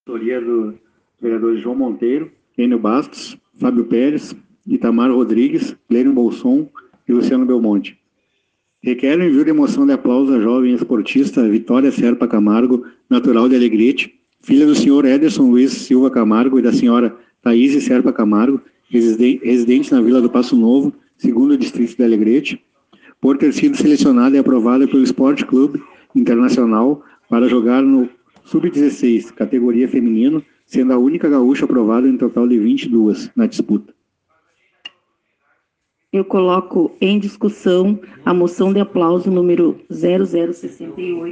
Autoria dos vereadores João Monteiro, Enio Bastos, Fábio Pérez, Itamar Rodrigues, Lênin Bolson e Luciano Belmonte. Requer o envio de moção de aplauso à jovem esportista Vitória Serpa Camargo, natural de Alegrete, filha do senhor Ederson Luiz Silva Camargo e da senhora Thaís Serpa Camargo, residente na Vila do Passo Novo, segundo distrito de Alegrete, por ter sido selecionada e aprovada pelo Esporte Clube Internacional para jogar no Sub-16, categoria feminino, sendo a única gaúcha aprovada em total de 22 na disputa. Eu coloco em discussão a moção de aplauso número 0068.